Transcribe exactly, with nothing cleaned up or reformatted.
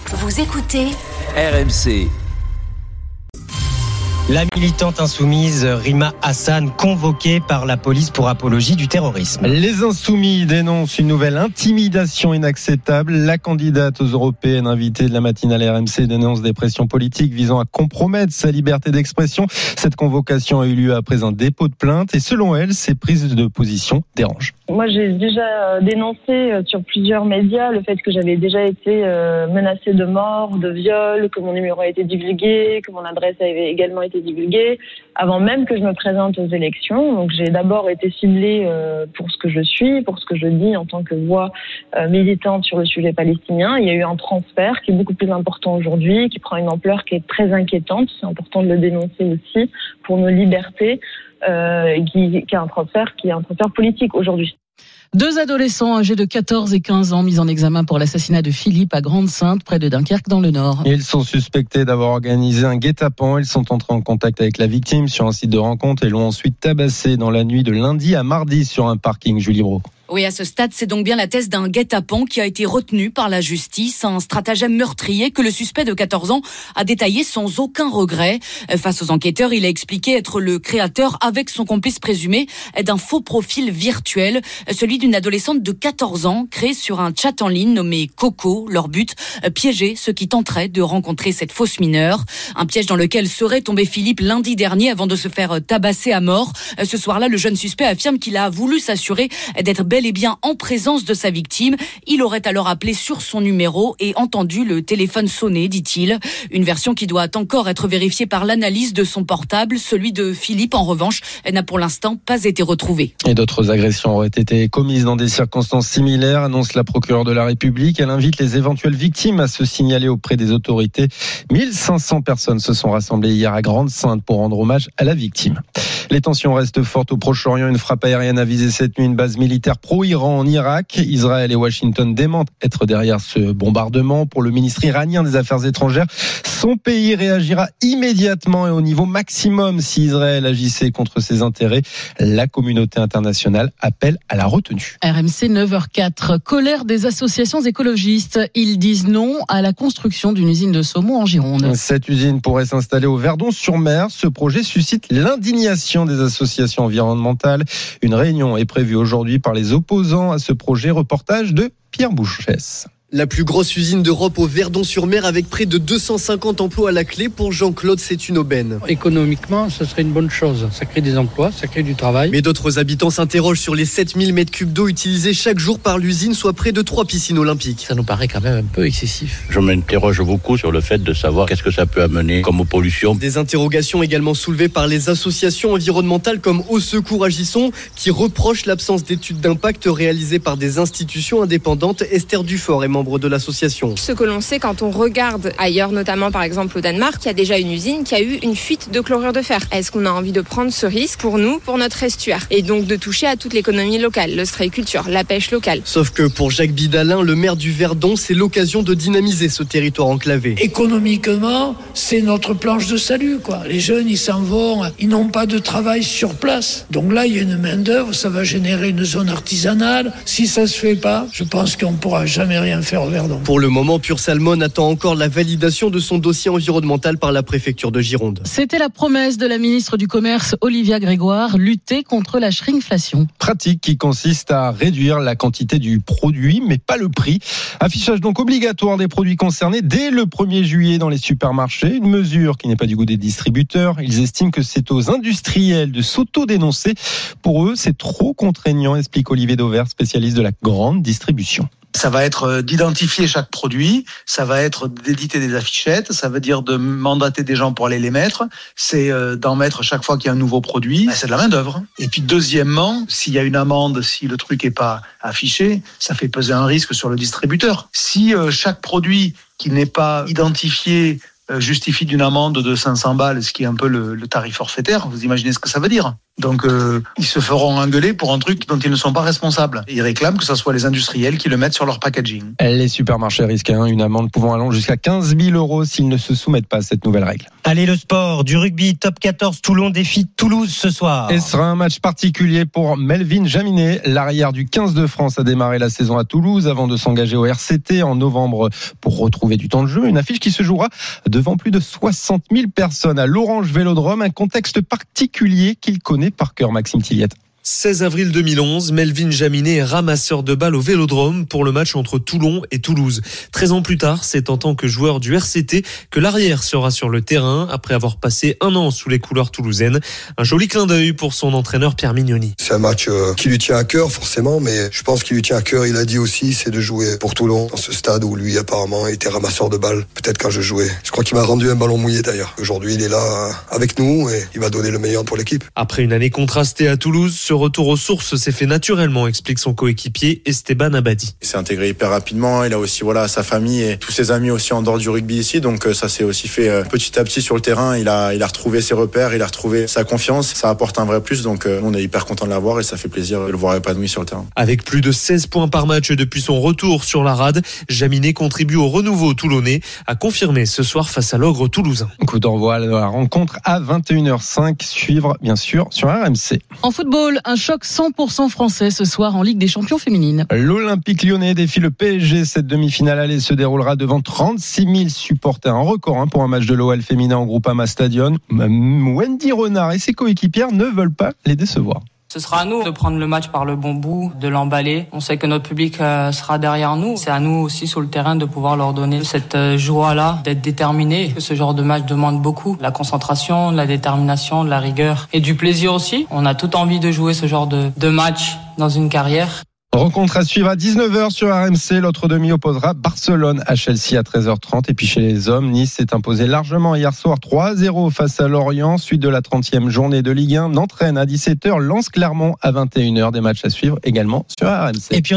Vous écoutez R M C. La militante insoumise Rima Hassan, convoquée par la police pour apologie du terrorisme. Les Insoumis dénoncent une nouvelle intimidation inacceptable. La candidate aux européennes invitée de la matinale R M C dénonce des pressions politiques visant à compromettre sa liberté d'expression. Cette convocation a eu lieu après un dépôt de plainte et selon elle, ces prises de position dérangent. Moi, j'ai déjà dénoncé sur plusieurs médias le fait que j'avais déjà été menacée de mort, de viol, que mon numéro a été divulgué, que mon adresse avait également été divulguée, avant même que je me présente aux élections. Donc, j'ai d'abord été ciblée pour ce que je suis, pour ce que je dis en tant que voix militante sur le sujet palestinien. Il y a eu un transfert qui est beaucoup plus important aujourd'hui, qui prend une ampleur qui est très inquiétante. C'est important de le dénoncer aussi pour nos libertés. Euh, qui, qui a un transfert qui est un transfert politique aujourd'hui. Deux adolescents âgés de quatorze et quinze ans mis en examen pour l'assassinat de Philippe à Grande-Synthe, près de Dunkerque dans le Nord. Ils sont suspectés d'avoir organisé un guet-apens. Ils sont entrés en contact avec la victime sur un site de rencontre et l'ont ensuite tabassé dans la nuit de lundi à mardi sur un parking. Julie Brault. Oui, à ce stade, c'est donc bien la thèse d'un guet-apens qui a été retenue par la justice, un stratagème meurtrier que le suspect de quatorze ans a détaillé sans aucun regret. Face aux enquêteurs, il a expliqué être le créateur, avec son complice présumé, d'un faux profil virtuel, celui d'une adolescente de quatorze ans, créé sur un chat en ligne nommé Coco. Leur but, piéger ceux qui tenteraient de rencontrer cette fausse mineure. Un piège dans lequel serait tombé Philippe lundi dernier avant de se faire tabasser à mort. Ce soir-là, le jeune suspect affirme qu'il a voulu s'assurer d'être bel et bien en présence de sa victime. Il aurait alors appelé sur son numéro et entendu le téléphone sonner, dit-il. Une version qui doit encore être vérifiée par l'analyse de son portable. Celui de Philippe, en revanche, n'a pour l'instant pas été retrouvé. Et d'autres agressions auraient été commises dans des circonstances similaires, annonce la procureure de la République. Elle invite les éventuelles victimes à se signaler auprès des autorités. mille cinq cents personnes se sont rassemblées hier à Grande-Synthe pour rendre hommage à la victime. Les tensions restent fortes au Proche-Orient. Une frappe aérienne a visé cette nuit une base militaire pro-Iran en Irak. Israël et Washington démentent être derrière ce bombardement. Pour le ministre iranien des Affaires étrangères, son pays réagira immédiatement et au niveau maximum si Israël agissait contre ses intérêts. La communauté internationale appelle à la retenue. R M C neuf heures quatre. Colère des associations écologistes. Ils disent non à la construction d'une usine de saumon en Gironde. Cette usine pourrait s'installer au Verdon-sur-Mer. Ce projet suscite l'indignation des associations environnementales. Une réunion est prévue aujourd'hui par les opposants à ce projet. Reportage de Pierre Bouchès. La plus grosse usine d'Europe au Verdon-sur-Mer avec près de deux cent cinquante emplois à la clé. Pour Jean-Claude, c'est une aubaine. Économiquement, ce serait une bonne chose. Ça crée des emplois, ça crée du travail. Mais d'autres habitants s'interrogent sur les sept mille mètres cubes d'eau utilisés chaque jour par l'usine, soit près de trois piscines olympiques. Ça nous paraît quand même un peu excessif. Je m'interroge beaucoup sur le fait de savoir qu'est-ce que ça peut amener comme pollution. Des interrogations également soulevées par les associations environnementales comme Au Secours Agissons, qui reprochent l'absence d'études d'impact réalisées par des institutions indépendantes. Esther Dufort est membre de l'association. Ce que l'on sait quand on regarde ailleurs, notamment par exemple au Danemark, il y a déjà une usine qui a eu une fuite de chlorure de fer. Est-ce qu'on a envie de prendre ce risque pour nous, pour notre estuaire, et donc de toucher à toute l'économie locale, l'ostréiculture, la pêche locale? Sauf que pour Jacques Bidalin, le maire du Verdon, c'est l'occasion de dynamiser ce territoire enclavé. Économiquement, c'est notre planche de salut, quoi. Les jeunes, ils s'en vont, ils n'ont pas de travail sur place. Donc là, il y a une main-d'œuvre, ça va générer une zone artisanale. Si ça se fait pas, je pense qu'on pourra jamais rien faire au Verdon. Pour le moment, Pure Salmon attend encore la validation de son dossier environnemental par la préfecture de Gironde. C'était la promesse de la ministre du Commerce, Olivia Grégoire, lutter contre la shrinkflation. Pratique qui consiste à réduire la quantité du produit, mais pas le prix. Affichage donc obligatoire des produits concernés dès le premier juillet dans les supermarchés. Une mesure qui n'est pas du goût des distributeurs. Ils estiment que c'est aux industriels de s'auto-dénoncer. Pour eux, c'est trop contraignant, explique Olivier Dauvert, spécialiste de la grande distribution. Ça va être d'identifier chaque produit, ça va être d'éditer des affichettes, ça veut dire de mandater des gens pour aller les mettre, c'est d'en mettre chaque fois qu'il y a un nouveau produit, c'est de la main d'œuvre. Et puis deuxièmement, s'il y a une amende, si le truc est pas affiché, ça fait peser un risque sur le distributeur. Si chaque produit qui n'est pas identifié justifie d'une amende de cinq cents balles, ce qui est un peu le, le tarif forfaitaire, vous imaginez ce que ça veut dire. Donc euh, ils se feront engueuler pour un truc dont ils ne sont pas responsables. Ils réclament que ce soit les industriels qui le mettent sur leur packaging. Les supermarchés risquent hein, une amende pouvant aller jusqu'à quinze mille euros s'ils ne se soumettent pas à cette nouvelle règle. Allez, le sport, du rugby, top quatorze, Toulon défie Toulouse ce soir. Et ce sera un match particulier pour Melvin Jaminet. L'arrière du quinze de France a démarré la saison à Toulouse avant de s'engager au R C T en novembre pour retrouver du temps de jeu. Une affiche qui se jouera devant plus de soixante mille personnes à l'Orange Vélodrome. Un contexte particulier qu'il connaît par cœur, Maxime Tilliette. seize avril deux mille onze, Melvin Jaminet est ramasseur de balles au Vélodrome pour le match entre Toulon et Toulouse. treize ans plus tard, c'est en tant que joueur du R C T que l'arrière sera sur le terrain après avoir passé un an sous les couleurs toulousaines. Un joli clin d'œil pour son entraîneur Pierre Mignoni. C'est un match qui lui tient à cœur forcément, mais je pense qu'il lui tient à cœur, il a dit aussi, c'est de jouer pour Toulon dans ce stade où lui apparemment était ramasseur de balles. Peut-être quand je jouais. Je crois qu'il m'a rendu un ballon mouillé d'ailleurs. Aujourd'hui, il est là avec nous et il va donner le meilleur pour l'équipe. Après une année contrastée à Toulouse, ce retour aux sources s'est fait naturellement, explique son coéquipier Esteban Abadi. Il s'est intégré hyper rapidement, il a aussi voilà sa famille et tous ses amis aussi en dehors du rugby ici, donc ça s'est aussi fait petit à petit sur le terrain. Il a il a retrouvé ses repères, il a retrouvé sa confiance, ça apporte un vrai plus, donc on est hyper content de l'avoir et ça fait plaisir de le voir épanoui sur le terrain. Avec plus de seize points par match depuis son retour sur la rade, Jaminet contribue au renouveau toulonnais, a confirmé ce soir face à l'Ogre toulousain. Coup d'envoi de la rencontre à vingt et une heures cinq, suivre bien sûr sur R M C. En football, un choc cent pour cent français ce soir en Ligue des Champions féminines. L'Olympique Lyonnais défie le P S G. Cette demi-finale allée se déroulera devant trente-six mille supporters. Un record hein, pour un match de l'O L féminin en Groupama Stadion. Wendy Renard et ses coéquipières ne veulent pas les décevoir. Ce sera à nous de prendre le match par le bon bout, de l'emballer. On sait que notre public sera derrière nous. C'est à nous aussi sur le terrain de pouvoir leur donner cette joie-là, d'être déterminés. Ce genre de match demande beaucoup. La concentration, de la détermination, de la rigueur et du plaisir aussi. On a toute envie de jouer ce genre de, de match dans une carrière. Rencontre à suivre à dix-neuf heures sur R M C. L'autre demi opposera Barcelone à Chelsea à treize heures trente. Et puis chez les hommes, Nice s'est imposé largement hier soir trois à zéro face à Lorient. Suite de la trentième journée de Ligue un. Nantes Rennes à dix-sept heures. Lens Clermont à vingt et une heures. Des matchs à suivre également sur R M C. Et puis